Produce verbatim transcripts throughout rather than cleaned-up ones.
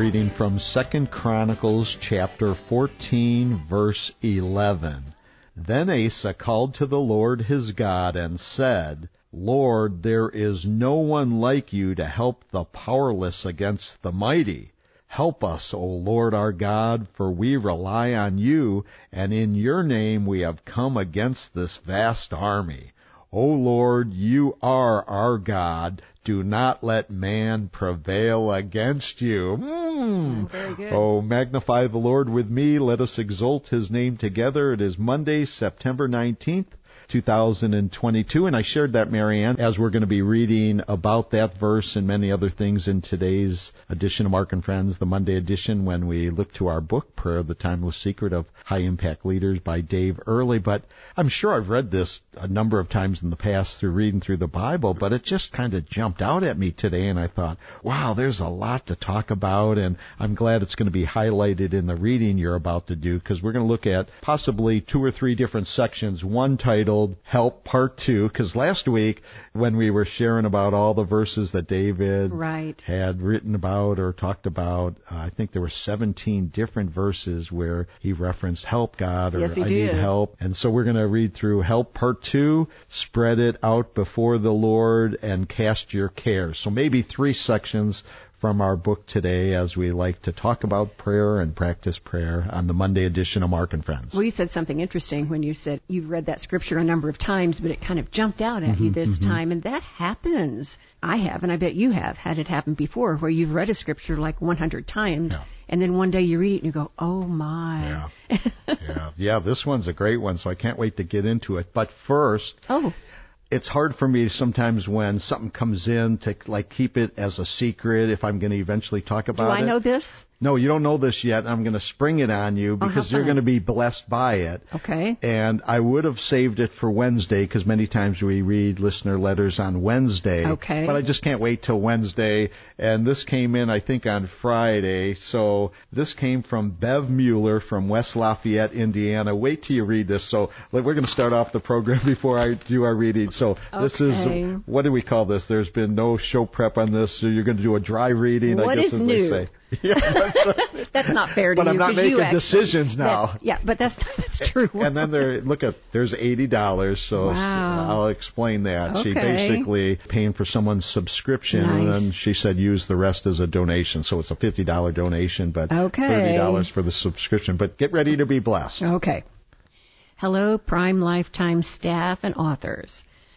reading from Second Chronicles chapter fourteen, verse eleven. Then Asa called to the Lord his God and said, Lord, there is no one like you to help the powerless against the mighty. Help us, O Lord our God, for we rely on you, and in your name we have come against this vast army. O Lord, you are our God. Do not let man prevail against you. Mm. Very good. Oh, magnify the Lord with me. Let us exalt his name together. It is Monday, September nineteenth, two thousand twenty-two, and I shared that, Marianne, as we're going to be reading about that verse and many other things in today's edition of Mark and Friends, the Monday edition, when we look to our book, Prayer, the Timeless Secret of High Impact Leaders by Dave Earley. But I'm sure I've read this a number of times in the past through reading through the Bible, but it just kind of jumped out at me today, and I thought, wow, there's a lot to talk about, and I'm glad it's going to be highlighted in the reading you're about to do, because we're going to look at possibly two or three different sections, one titled Help Part two, because last week when we were sharing about all the verses that David right. had written about or talked about, uh, I think there were seventeen different verses where he referenced help, God, or yes, he I did. need help. And so we're going to read through Help Part two, spread it out before the Lord, and cast your cares. So maybe three sections from our book today as we like to talk about prayer and practice prayer on the Monday edition of Mark and Friends. Well, you said something interesting when you said you've read that scripture a number of times, but it kind of jumped out at mm-hmm, you this mm-hmm. time, and that happens. I have, and I bet you have had it happen before, where you've read a scripture like one hundred times, yeah. and then one day you read it and you go, oh, my. Yeah. yeah, yeah, this one's a great one, so I can't wait to get into it. But first... Oh. It's hard for me sometimes when something comes in to like keep it as a secret if I'm going to eventually talk about it. Do I know this? No, you don't know this yet. I'm going to spring it on you because oh, you're going to be blessed by it. Okay. And I would have saved it for Wednesday because many times we read listener letters on Wednesday. Okay. But I just can't wait till Wednesday. And this came in, I think, on Friday. So this came from Bev Mueller from West Lafayette, Indiana. Wait till you read this. So we're going to start off the program before I do our reading. So this okay. is, what do we call this? There's been no show prep on this. So you're going to do a dry reading, what I guess, is as new? they say. Yeah, that's, that's not fair to but you. But I'm not making actually, decisions now. That, yeah, but that's that's true. And then there, look at there's eighty dollars. So wow. I'll explain that. Okay. She basically paying for someone's subscription, nice. and then she said use the rest as a donation. So it's a fifty dollars donation, but okay. thirty dollars for the subscription. But get ready to be blessed. Okay. Hello, Prime Lifetime staff and authors.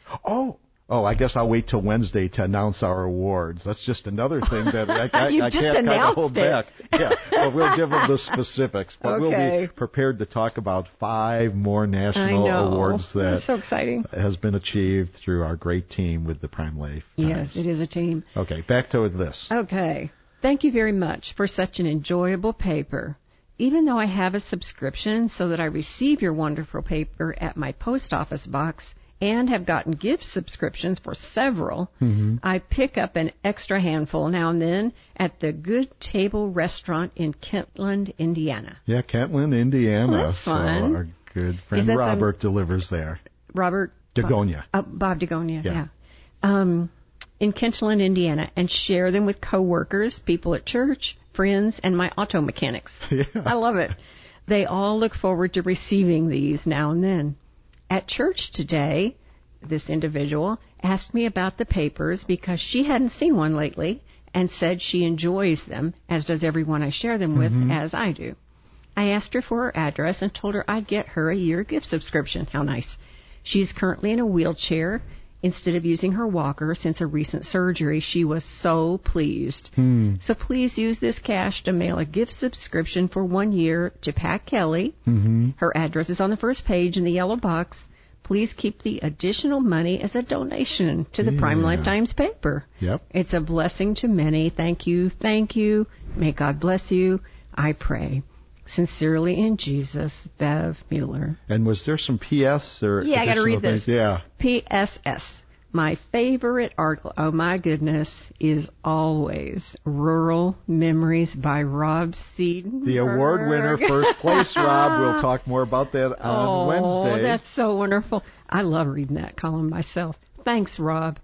Oh. Oh, I guess I'll wait till Wednesday to announce our awards. That's just another thing that I, I, you I just can't kind of hold it. back. Yeah, well, we'll give them the specifics, but okay. we'll be prepared to talk about five more national I know. awards that That's so exciting. has been achieved through our great team with the Prime Life Times. Yes, it is a team. Okay, back to this. Okay. Thank you very much for such an enjoyable paper. Even though I have a subscription so that I receive your wonderful paper at my post office box, and have gotten gift subscriptions for several, mm-hmm. I pick up an extra handful now and then at the Good Table Restaurant in Kentland, Indiana. Yeah, Kentland, Indiana. Well, that's fun. So our good friend Robert the, delivers there. Robert? Dagonia. Bob, uh, Bob Dagonia, yeah. yeah. Um, in Kentland, Indiana, and share them with coworkers, people at church, friends, and my auto mechanics. Yeah. I love it. They all look forward to receiving these now and then. At church today, this individual asked me about the papers because she hadn't seen one lately and said she enjoys them, as does everyone I share them with, mm-hmm. as I do. I asked her for her address and told her I'd get her a year gift subscription. How nice. She's currently in a wheelchair. Instead of using her walker since a recent surgery, she was so pleased. Hmm. So please use this cash to mail a gift subscription for one year to Pat Kelly. Mm-hmm. Her address is on the first page in the yellow box. Please keep the additional money as a donation to the yeah. Prime Life Times paper. Yep. It's a blessing to many. Thank you, thank you. May God bless you. I pray. Sincerely in Jesus, Bev Mueller. And was there some P S or yeah, I got to read things? this. Yeah. P S S. My favorite article, oh my goodness, is always Rural Memories by Rob Seidenberg. The award winner, first place, Rob. We'll talk more about that on oh, Wednesday. Oh, that's so wonderful. I love reading that column myself. Thanks, Rob.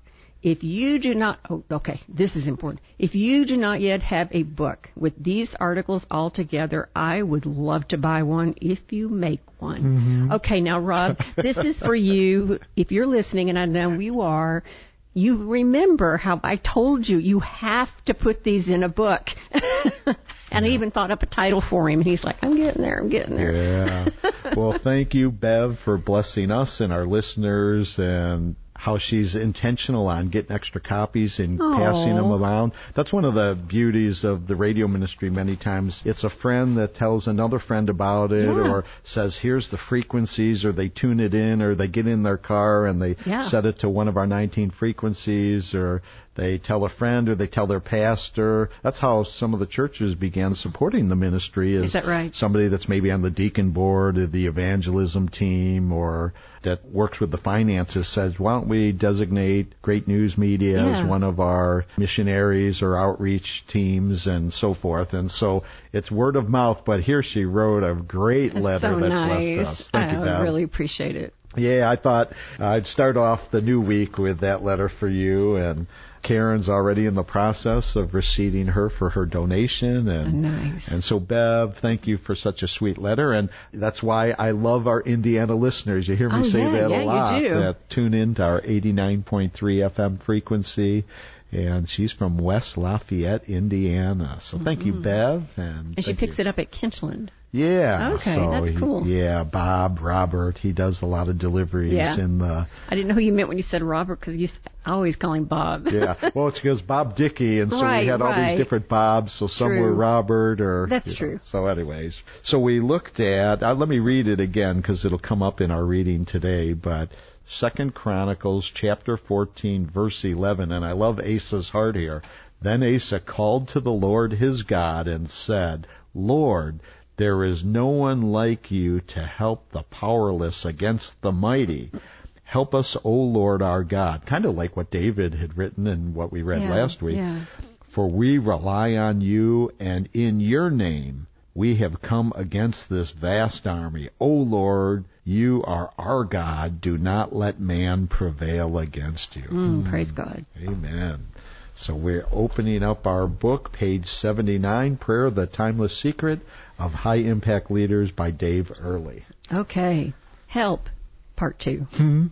If you do not, oh, okay, this is important. If you do not yet have a book with these articles all together, I would love to buy one if you make one. Mm-hmm. Okay, now, Rob, this is for you. If you're listening, and I know you are, you remember how I told you you have to put these in a book. And yeah. I even thought up a title for him. And he's like, I'm getting there, I'm getting there. Yeah. Well, thank you, Bev, for blessing us and our listeners, and how she's intentional on getting extra copies and Aww. Passing them around. That's one of the beauties of the radio ministry many times. It's a friend that tells another friend about it, yeah. or says, here's the frequencies, or they tune it in, or they get in their car and they yeah. set it to one of our nineteen frequencies, or they tell a friend, or they tell their pastor. That's how some of the churches began supporting the ministry. Is, is that right? Somebody that's maybe on the deacon board, or the evangelism team, or that works with the finances says, why don't we designate Great News Media yeah. as one of our missionaries or outreach teams and so forth. And so it's word of mouth, but here she wrote a great That's letter so that nice. blessed us. Thank I you, Bev. really appreciate it. Yeah, I thought I'd start off the new week with that letter for you, and Karen's already in the process of receiving her for her donation. And, nice. And so, Bev, thank you for such a sweet letter, and that's why I love our Indiana listeners. You hear me oh, say yeah, that yeah, a lot, you do. that tune in to our eighty-nine point three F M frequency. And she's from West Lafayette, Indiana. So thank mm-hmm. you, Bev. And, and she picks you. it up at Kentland. Yeah. Okay, so that's he, cool. Yeah, Bob, Robert, he does a lot of deliveries yeah. in the... I didn't know who you meant when you said Robert, because you I always call him Bob. yeah, well, it's because Bob Dickey, and so right, we had all right. these different Bobs, so some true. were Robert, or... That's true. Know. So anyways, so we looked at... Uh, let me read it again, because it'll come up in our reading today, but... Second Chronicles chapter fourteen, verse eleven, and I love Asa's heart here. Then Asa called to the Lord his God and said, Lord, there is no one like you to help the powerless against the mighty. Help us, O Lord our God. Kind of like what David had written and what we read yeah, last week. Yeah. For we rely on you, and in your name we have come against this vast army. O Lord, you are our God. Do not let man prevail against you. Mm, praise God. Amen. So we're opening up our book, page seventy-nine, Prayer, the Timeless Secret of High Impact Leaders by Dave Earley. Okay. Help, part two. Hmm?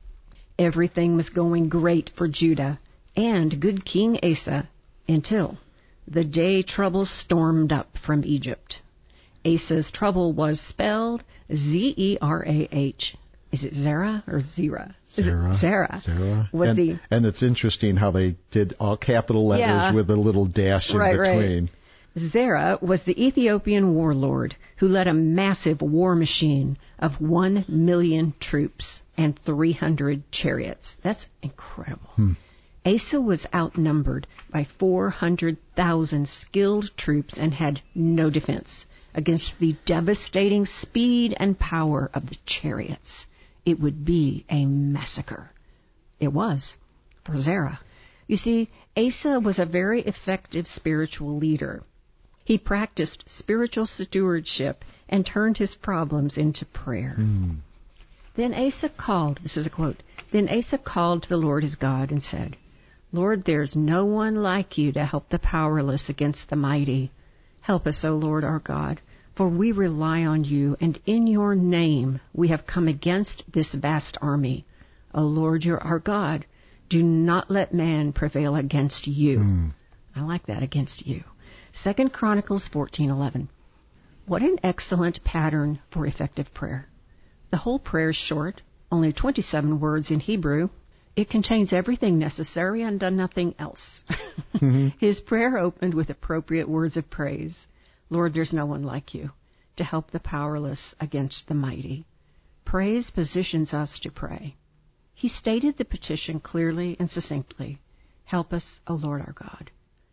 Everything was going great for Judah and good King Asa until the day trouble stormed up from Egypt. Asa's trouble was spelled Z E R A H. Is it Zerah or Zerah? Zerah. Zerah. Zerah. Was and, the, and it's interesting how they did all capital letters yeah. with a little dash in right, between. Right. Zerah was the Ethiopian warlord who led a massive war machine of one million troops and three hundred chariots. That's incredible. Hmm. Asa was outnumbered by four hundred thousand skilled troops and had no defense against the devastating speed and power of the chariots. It would be a massacre. It was for Zerah. You see, Asa was a very effective spiritual leader. He practiced spiritual stewardship and turned his problems into prayer. Mm. Then Asa called, this is a quote, then Asa called to the Lord his God and said, Lord, there's no one like you to help the powerless against the mighty. Help us, O Lord our God, for we rely on you, and in your name we have come against this vast army. O Lord, you're our God. Do not let man prevail against you. Mm. I like that, against you. Second Chronicles fourteen eleven. What an excellent pattern for effective prayer. The whole prayer is short, only twenty-seven words in Hebrew. It contains everything necessary and nothing else. Mm-hmm. His prayer opened with appropriate words of praise. Lord, there's no one like you to help the powerless against the mighty. Praise positions us to pray. He stated the petition clearly and succinctly. Help us, O Lord our God.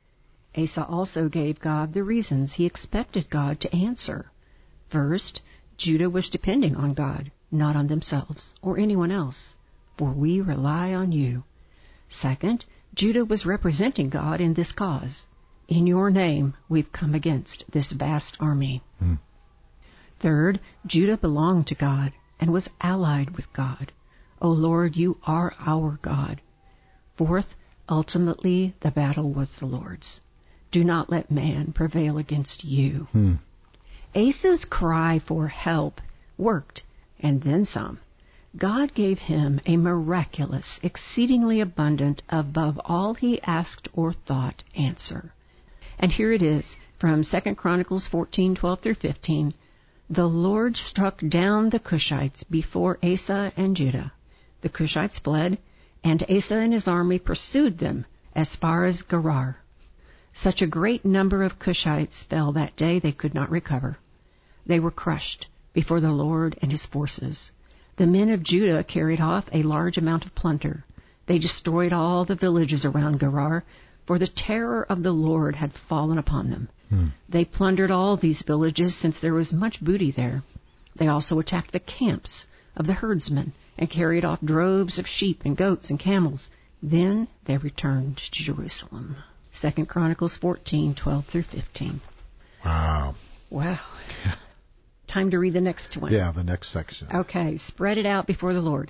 Asa also gave God the reasons he expected God to answer. First, Judah was depending on God, not on themselves or anyone else, for we rely on you. Second, Judah was representing God in this cause. In your name, we've come against this vast army. Hmm. Third, Judah belonged to God and was allied with God. O Lord, you are our God. Fourth, ultimately the battle was the Lord's. Do not let man prevail against you. Hmm. Asa's cry for help worked, and then some. God gave him a miraculous, exceedingly abundant, above all he asked or thought, answer. And here it is from Second Chronicles fourteen, twelve through fifteen. The Lord struck down the Cushites before Asa and Judah. The Cushites fled, and Asa and his army pursued them as far as Gerar. Such a great number of Cushites fell that day they could not recover. They were crushed before the Lord and his forces. The men of Judah carried off a large amount of plunder. They destroyed all the villages around Gerar, for the terror of the Lord had fallen upon them. Hmm. They plundered all these villages, since there was much booty there. They also attacked the camps of the herdsmen and carried off droves of sheep and goats and camels. Then they returned to Jerusalem. Second Chronicles fourteen, twelve through fifteen. Wow. Wow. Time to read the next one. Yeah, the next section. Okay, spread it out before the Lord.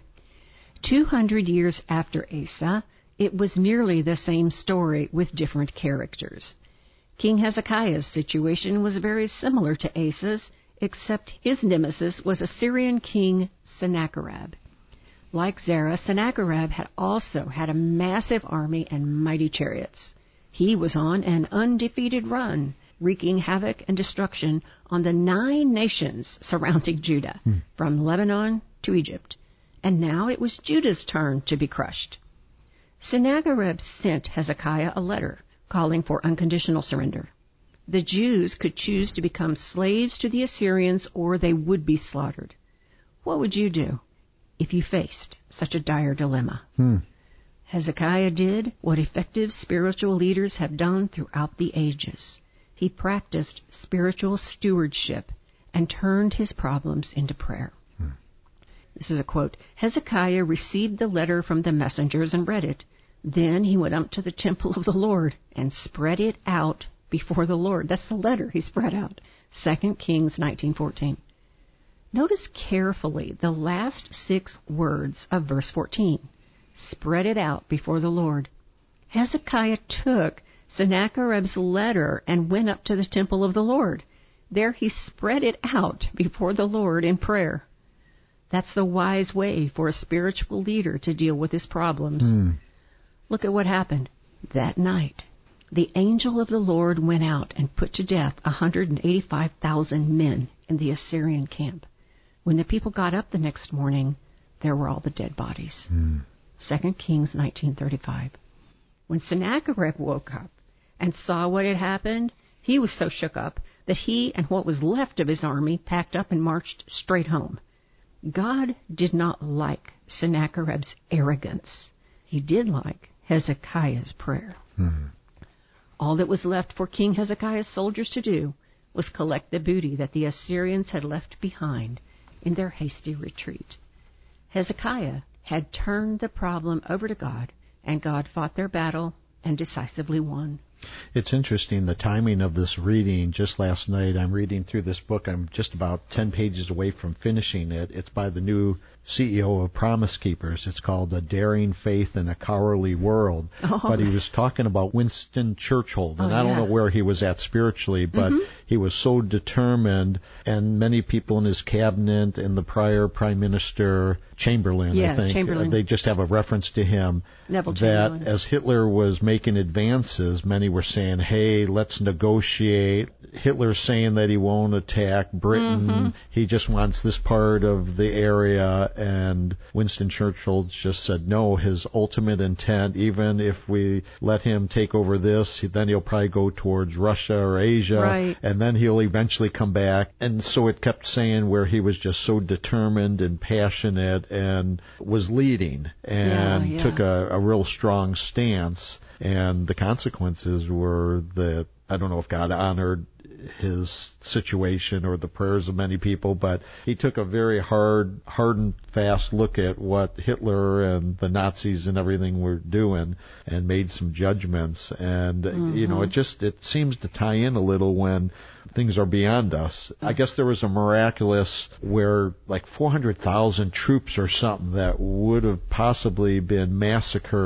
Two hundred years after Asa, it was nearly the same story with different characters. King Hezekiah's situation was very similar to Asa's, except his nemesis was Assyrian king Sennacherib. Like Zerah, Sennacherib had also had a massive army and mighty chariots. He was on an undefeated run, wreaking havoc and destruction on the nine nations surrounding Judah, hmm. from Lebanon to Egypt. And now it was Judah's turn to be crushed. Sennacherib sent Hezekiah a letter calling for unconditional surrender. The Jews could choose to become slaves to the Assyrians, or they would be slaughtered. What would you do if you faced such a dire dilemma? Hmm. Hezekiah did what effective spiritual leaders have done throughout the ages. He practiced spiritual stewardship and turned his problems into prayer. Hmm. This is a quote. Hezekiah received the letter from the messengers and read it. Then he went up to the temple of the Lord and spread it out before the Lord. That's the letter he spread out. Second Kings nineteen fourteen. Notice carefully the last six words of verse fourteen. Spread it out before the Lord. Hezekiah took Sennacherib's letter and went up to the temple of the Lord. There he spread it out before the Lord in prayer. That's the wise way for a spiritual leader to deal with his problems. Mm. Look at what happened. That night, the angel of the Lord went out and put to death one hundred eighty-five thousand men in the Assyrian camp. When the people got up the next morning, there were all the dead bodies. Mm. Second Kings nineteen thirty-five. When Sennacherib woke up and saw what had happened, he was so shook up that he and what was left of his army packed up and marched straight home. God did not like Sennacherib's arrogance. He did like Hezekiah's prayer. Mm-hmm. All that was left for King Hezekiah's soldiers to do was collect the booty that the Assyrians had left behind in their hasty retreat. Hezekiah had turned the problem over to God, and God fought their battle and decisively won. It's interesting, the timing of this reading. Just last night, I'm reading through this book. I'm just about ten pages away from finishing it. It's by the new C E O of Promise Keepers. It's called A Daring Faith in a Cowardly World. Oh. But he was talking about Winston Churchill, and oh, I don't yeah. know where he was at spiritually, but mm-hmm. he was so determined, and many people in his cabinet and the prior Prime Minister Chamberlain, yeah, I think, Chamberlain. they just have a reference to him. Neville that Chamberlain. As Hitler was making advances, many were saying, hey, let's negotiate. Hitler's saying that he won't attack Britain. Mm-hmm. He just wants this part of the area. And Winston Churchill just said, no, his ultimate intent, even if we let him take over this, then he'll probably go towards Russia or Asia. Right. And then he'll eventually come back. And so it kept saying where he was just so determined and passionate and was leading and yeah, yeah. took a, a real strong stance. And the consequences were that, I don't know if God honored his situation or the prayers of many people, but he took a very hard, hard and fast look at what Hitler and the Nazis and everything were doing and made some judgments. And, mm-hmm. you know, it just, it seems to tie in a little when things are beyond us. I guess there was a miraculous where like four hundred thousand troops or something that would have possibly been massacred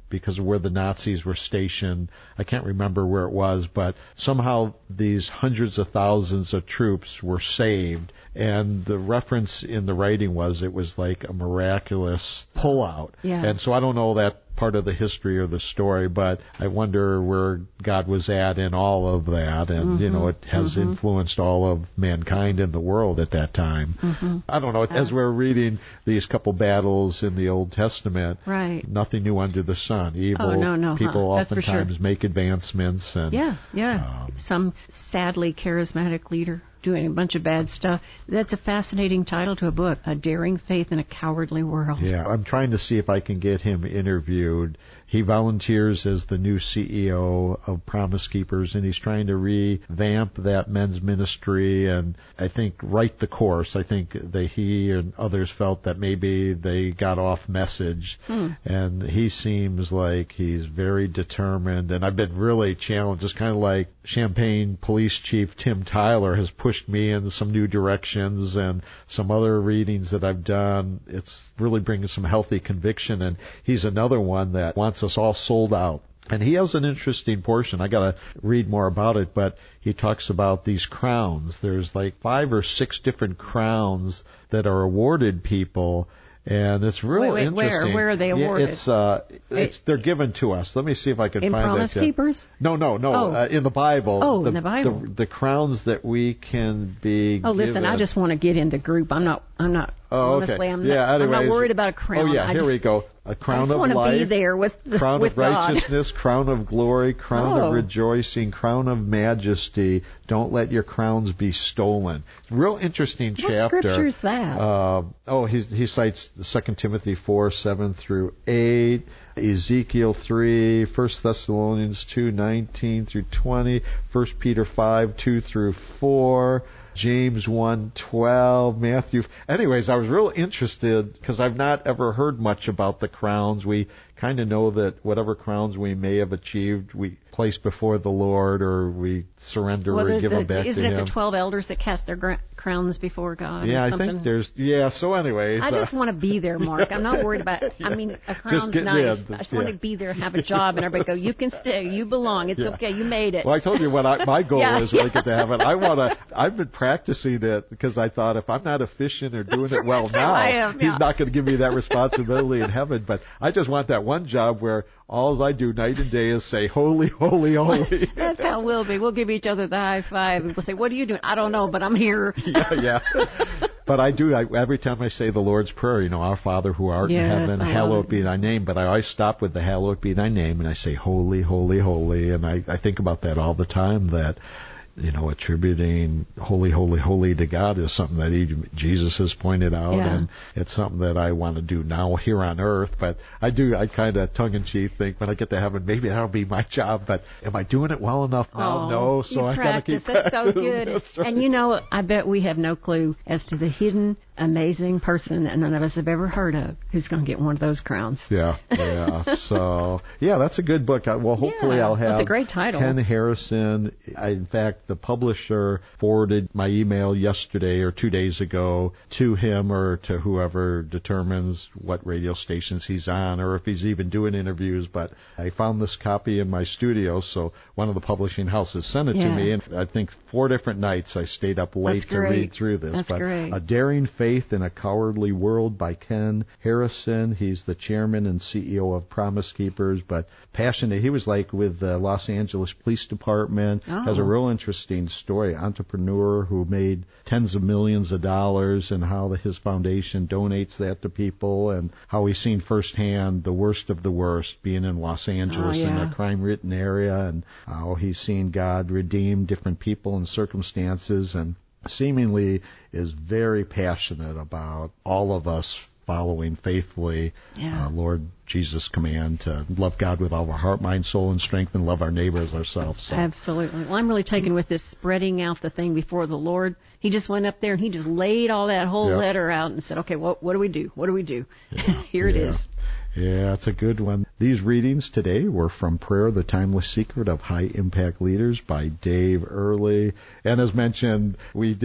because of where the Nazis were stationed. I can't remember where it was, but somehow these hundreds of thousands of troops were saved. And the reference in the writing was it was like a miraculous pullout. Yeah. And so I don't know that part of the history or the story, but I wonder where God was at in all of that. And, mm-hmm. you know, it has mm-hmm. influenced all of mankind in the world at that time. Mm-hmm. I don't know. As we're reading these couple battles in the Old Testament, right. nothing new under the sun. Evil oh, no, no, people huh. oftentimes sure. make advancements. And, yeah, yeah. Um, Some sadly charismatic leader doing a bunch of bad stuff. That's a fascinating title to a book, A Daring Faith in a Cowardly World. Yeah, I'm trying to see if I can get him interviewed. He volunteers as the new C E O of Promise Keepers, and he's trying to revamp that men's ministry and I think right the course. I think that he and others felt that maybe they got off message, hmm. and he seems like he's very determined, and I've been really challenged, just kind of like Champaign Police Chief Tim Tyler has pushed me in some new directions, and some other readings that I've done, it's really bringing some healthy conviction, and he's another one that wants us all sold out. And he has an interesting portion. I got to read more about it, but he talks about these crowns. There's like five or six different crowns that are awarded people. And it's real wait, wait, interesting. Where? Where are they awarded? Yeah, it's uh, it's they're given to us. Let me see if I can in find Promise that. In Promise Keepers? No, no, no. Oh. Uh, in the Bible. Oh, the, in the Bible. The, the crowns that we can be. Oh, listen, given. I just want to get in the group. I'm not. I'm not. Oh, honestly, okay. I'm, yeah, not, anyways, I'm not worried about a crown. Oh, yeah. I Here just, we go. A crown I of want to life. be there with the, crown with of righteousness, God. Crown of glory, crown oh. of rejoicing, crown of majesty. Don't let your crowns be stolen. Real interesting what chapter. What scripture is that? Uh, oh, he, he cites Second Timothy four, seven through eight, Ezekiel three, First Thessalonians two, nineteen through twenty, First Peter five, two through four, James one twelve, Matthew. Anyways, I was real interested because I've not ever heard much about the crowns. We kind of know that whatever crowns we may have achieved, we place before the Lord, or we surrender well, or the, give the, them back to isn't Him. Isn't it the twelve elders that cast their gra- crowns before God? Yeah, or I something? think there's. Yeah, so anyways. I just uh, want to be there, Mark. I'm not worried about. yeah. I mean, a crown's just nice. In, I just yeah. want to be there, have a job, and everybody go, "You can stay. You belong. It's yeah. okay. You made it." Well, I told you what I, my goal yeah, is when yeah. I get to heaven. I want to. I've been practicing it because I thought if I'm not efficient or doing it well now, am, yeah. He's not going to give me that responsibility in heaven. But I just want that one job where all I do night and day is say, "Holy, holy, holy." That's how we'll be. We'll give each other the high five, and we'll say, "What are you doing?" I don't know, but I'm here. yeah, yeah. But I do. I, every time I say the Lord's Prayer, you know, Our Father who art yes, in heaven, hallowed be Thy name. But I always stop with the hallowed be Thy name, and I say, "Holy, holy, holy," and I, I think about that all the time. That. You know, attributing holy, holy, holy to God is something that he, Jesus has pointed out, yeah. and it's something that I want to do now here on earth. But I do, I kind of tongue-in-cheek think when I get to heaven, maybe that'll be my job. But am I doing it well enough now? Oh, no, so you I got to keep That's so good. That's right. And you know, I bet we have no clue as to the hidden, amazing person that none of us have ever heard of who's going to get one of those crowns. Yeah, yeah. So, yeah, that's a good book. Well, hopefully yeah, I'll have that's a great title. Ken Harrison. I, in fact, the publisher forwarded my email yesterday or two days ago to him or to whoever determines what radio stations he's on or if he's even doing interviews. But I found this copy in my studio, so one of the publishing houses sent it yeah. to me. And I think four different nights I stayed up late That's to great. read through this. That's but great. A Daring Faith in a Cowardly World by Ken Harrison. He's the chairman and C E O of Promise Keepers, but passionate. He was like with the Los Angeles Police Department. Oh. Has a real interesting story. Entrepreneur who made tens of millions of dollars and how the, his foundation donates that to people and how he's seen firsthand the worst of the worst being in Los Angeles oh, yeah. in a crime-ridden area and how he's seen God redeem different people and circumstances and seemingly is very passionate about all of us following faithfully yeah. uh, Lord Jesus' command to love God with all our heart, mind, soul, and strength, and love our neighbor as ourselves. So. Absolutely. Well, I'm really taken with this spreading out the thing before the Lord. He just went up there and he just laid all that whole yep. letter out and said, okay, what, what do we do? What do we do? Yeah. Here it yeah. is. Yeah, it's a good one. These readings today were from Prayer, the Timeless Secret of High Impact Leaders by Dave Earley. And as mentioned, we did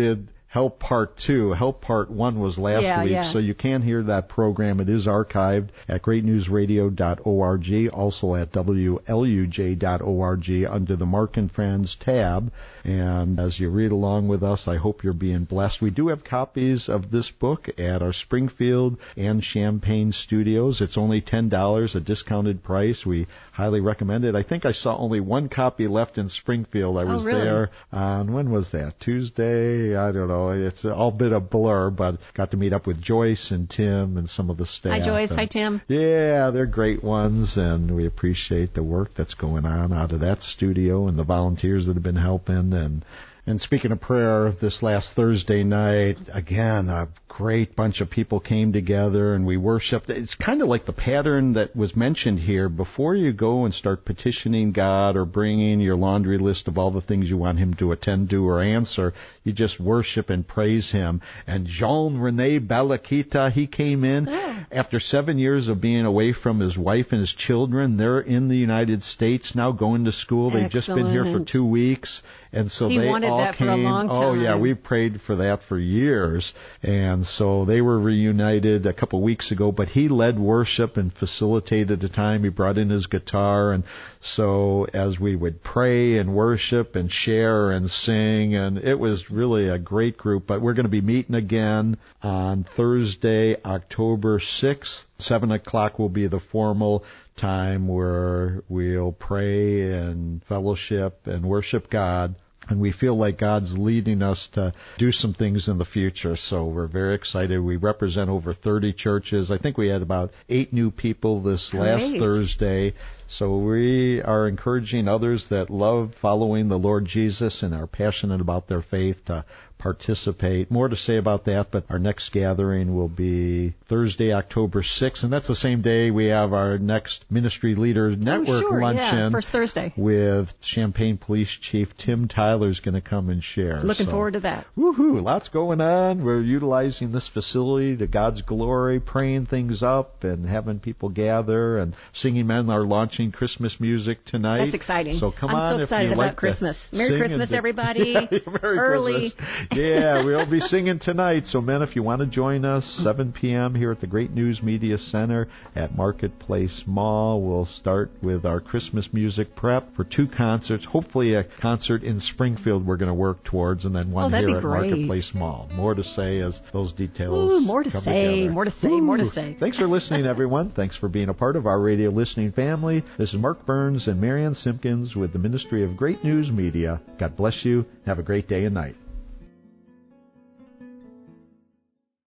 Help Part two. Help Part one was last yeah, week, yeah. so you can hear that program. It is archived at great news radio dot org, also at w l u j dot org under the Mark and Friends tab. And as you read along with us, I hope you're being blessed. We do have copies of this book at our Springfield and Champaign studios. It's only ten dollars, a discounted price. We highly recommend it. I think I saw only one copy left in Springfield. I was oh, really? there on, when was that? Tuesday? I don't know. It's all bit of blur, but got to meet up with Joyce and Tim and some of the staff. Hi, Joyce. And, Hi, Tim. Yeah, they're great ones, and we appreciate the work that's going on out of that studio and the volunteers that have been helping. And And speaking of prayer, this last Thursday night, again, a great bunch of people came together and we worshiped. It's kind of like the pattern that was mentioned here. Before you go and start petitioning God or bringing your laundry list of all the things you want Him to attend to or answer, you just worship and praise Him. And Jean-René Balakita, he came in oh. after seven years of being away from his wife and his children. They're in the United States now going to school. They've Excellent. just been here for two weeks. And so he they wanted all that came. for a long time. Oh, yeah, we prayed for that for years. And so they were reunited a couple weeks ago, but he led worship and facilitated the time. He brought in his guitar. And so as we would pray and worship and share and sing, and it was really a great group. But we're going to be meeting again on Thursday, October sixth. Seven o'clock will be the formal time where we'll pray and fellowship and worship God. And we feel like God's leading us to do some things in the future. So we're very excited. We represent over thirty churches. I think we had about eight new people this Great. last Thursday. So we are encouraging others that love following the Lord Jesus and are passionate about their faith to participate. More to say about that, but our next gathering will be Thursday, October sixth, and that's the same day we have our next Ministry Leaders Network oh, sure, luncheon. Yeah, first Thursday. With Champaign Police Chief Tim Tyler's going to come and share. Looking so, forward to that. Woohoo! Lots going on. We're utilizing this facility to God's glory, praying things up and having people gather and singing. Men are launching Christmas music tonight. That's exciting. So come I'm on so if excited you about like Christmas. to Merry sing Christmas, and, everybody. Yeah, Merry Early. Christmas. Yeah, we'll be singing tonight. So, men, if you want to join us, seven p.m. here at the Great News Media Center at Marketplace Mall. We'll start with our Christmas music prep for two concerts. Hopefully a concert in Springfield we're going to work towards, and then one oh, here at great. Marketplace Mall. More to say as those details Ooh, more to come say, together. more to say, Ooh. more to say. Thanks for listening, everyone. Thanks for being a part of our radio listening family. This is Mark Burns and Marianne Simpkins with the Ministry of Great News Media. God bless you. Have a great day and night.